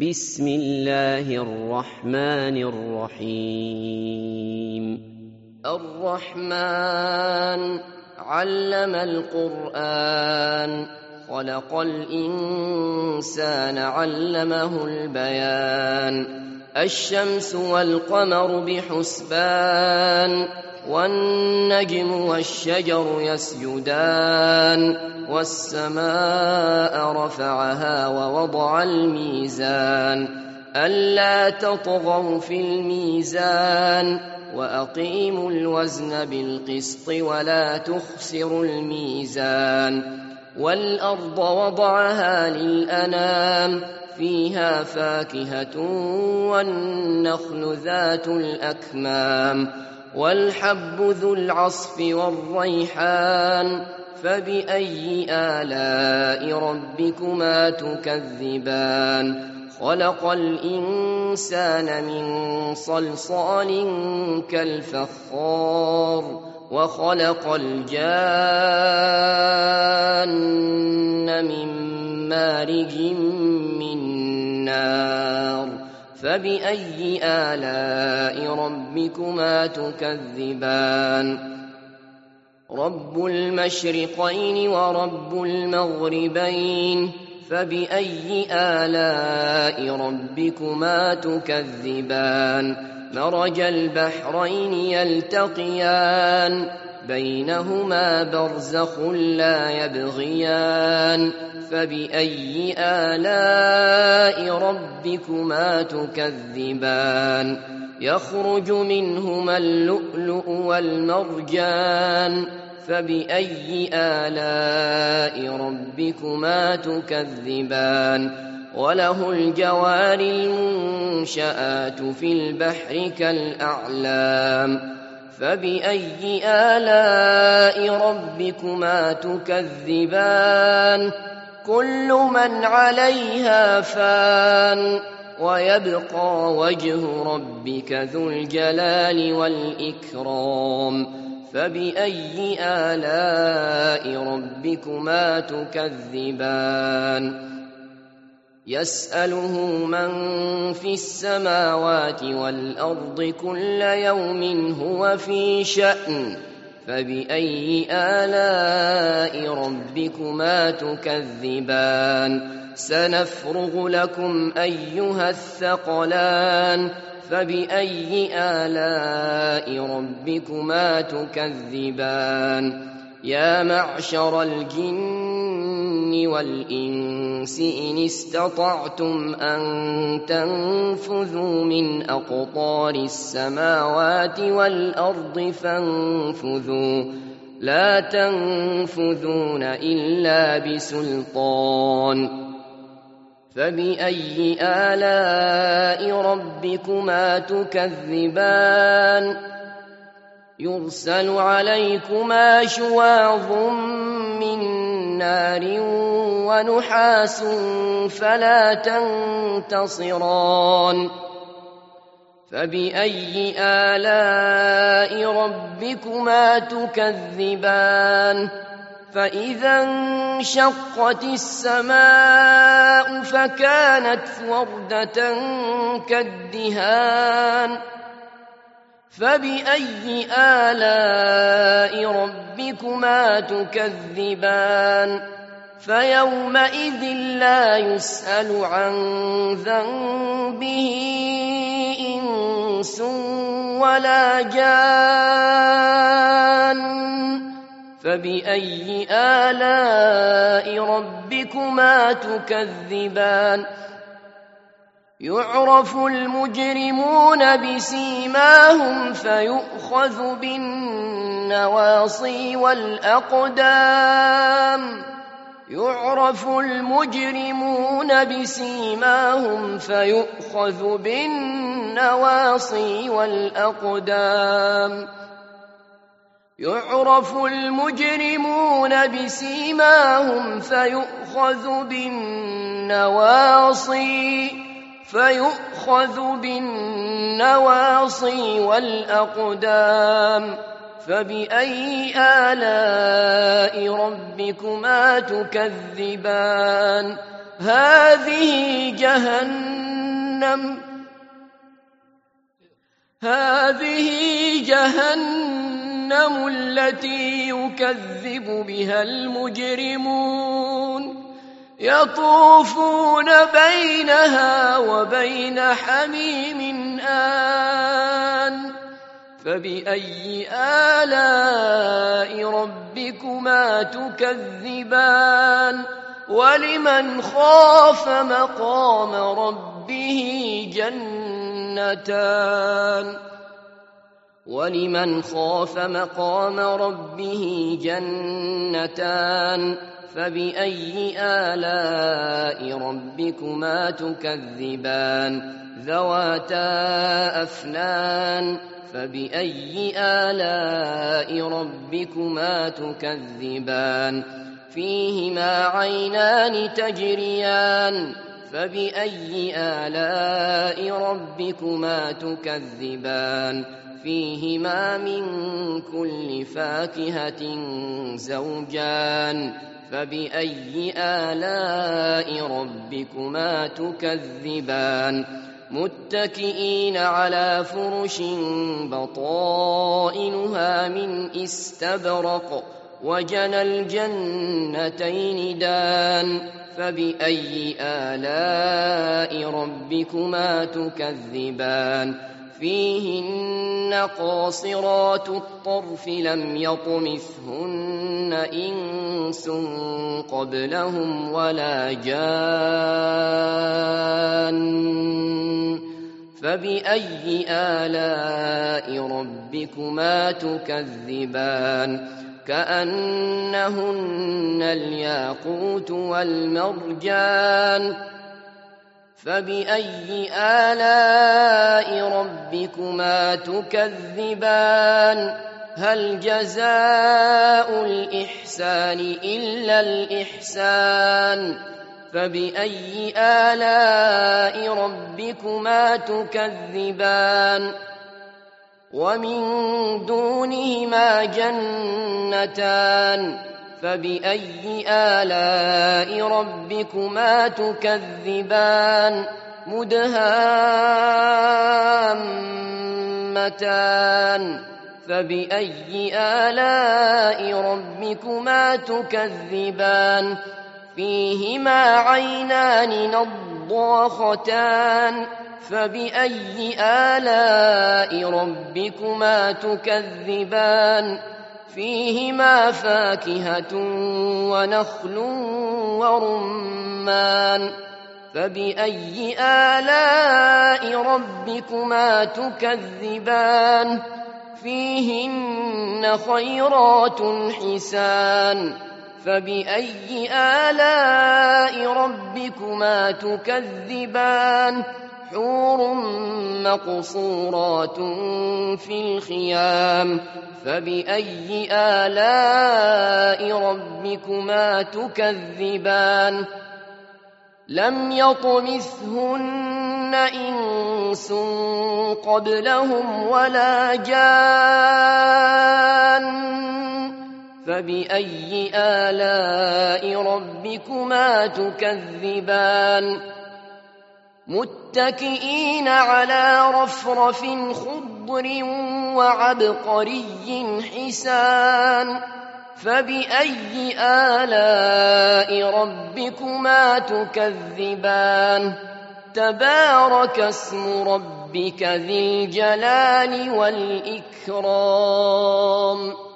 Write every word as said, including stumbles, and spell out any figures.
بسم الله الرحمن الرحيم الرحمن علم القرآن خلق الإنسان علمه البيان الشمس والقمر بحسبان والنجم والشجر يسجدان والسماء رفعها ووضع الميزان ألا تطغوا في الميزان وأقيموا الوزن بالقسط ولا تخسروا الميزان والأرض وضعها للأنام فيها فاكهة والنخل ذات الأكمام والحب ذو العصف والريحان فبأي آلاء ربكما تكذبان خلق الإنسان من صلصال كالفخار وخلق الجان من مارج من نار فبأي آلاء ربكما تكذبان رب المشرقين ورب المغربين فبأي آلاء ربكما تكذبان مرج البحرين يلتقيان بينهما برزخ لا يبغيان فبأي آلاء ربكما تكذبان يخرج منهما اللؤلؤ والمرجان فبأي آلاء ربكما تكذبان وله الجوار المنشآت في البحر كالأعلام فبأي آلاء ربكما تكذبان كل من عليها فان ويبقى وجه ربك ذو الجلال والإكرام فبأي آلاء ربكما تكذبان يسأله من في السماوات والأرض كل يوم هو في شأن فبأي آلاء ربكما تكذبان سنفرغ لكم أيها الثقلان فبأي آلاء ربكما تكذبان يا معشر الجن والإنس إن استطعتم أن تنفذوا من أقطار السماوات والأرض فانفذوا لا تنفذون إلا بسلطان فبأي آلاء ربكما تكذبان يرسل عليكما شواظ من نار ونحاس فلا تنتصران فبأي آلاء ربكما تكذبان فإذا انشقت السماء فكانت وردة كالدهان فبأي آلاء ربكما تكذبان فيومئذ لا يسأل عن ذنبه إنس ولا جان فبأي آلاء ربكما تكذبان يعرف المجرمون بسيماهم فيؤخذ بالنواصي والأقدام يعرف المجرمون بسيماهم فيؤخذ بالنواصي والأقدام يعرف المجرمون بسيماهم فيؤخذ بالنواصي فيؤخذ بالنواصي والأقدام فبأي آلاء ربكما تكذبان هذه جهنم هذه جهنم التي يكذب بها المجرمون يطوفون بينها وبين حميم آن فبأي آلاء ربكما تكذبان ولمن خاف مقام ربه جنتان ولمن خاف مقام ربه جنتان فبأي آلاء ربكما تكذبان ذواتا أفنان فبأي آلاء ربكما تكذبان فيهما عينان تجريان فبأي آلاء ربكما تكذبان فيهما من كل فاكهة زوجان فبأي آلاء ربكما تكذبان متكئين على فرش بطائنها من استبرق وجنى الجنتين دان فبأي آلاء ربكما تكذبان فيهن قاصرات الطرف لم يطمثهن إنس قبلهم ولا جان فبأي آلاء ربكما تكذبان كأنهن الياقوت والمرجان فبأي آلاء ربكما تكذبان هل جزاء الإحسان إلا الإحسان فبأي آلاء ربكما تكذبان ومن دونهما جنتان فبأي آلاء ربكما تكذبان مدهامتان فبأي آلاء ربكما تكذبان فيهما عينان نضاختان فبأي آلاء ربكما تكذبان فيهما فاكهة ونخل ورمان فبأي آلاء ربكما تكذبان فيهن خيرات حسان فبأي آلاء ربكما تكذبان حور مقصورات في الخيام فبأي آلاء ربكما تكذبان لم يطمثهن إنس قبلهم ولا جان فبأي آلاء ربكما تكذبان متكئين على رفرف خضر وعبقري حسان فبأي آلاء ربكما تكذبان تبارك اسم ربك ذي الجلال والإكرام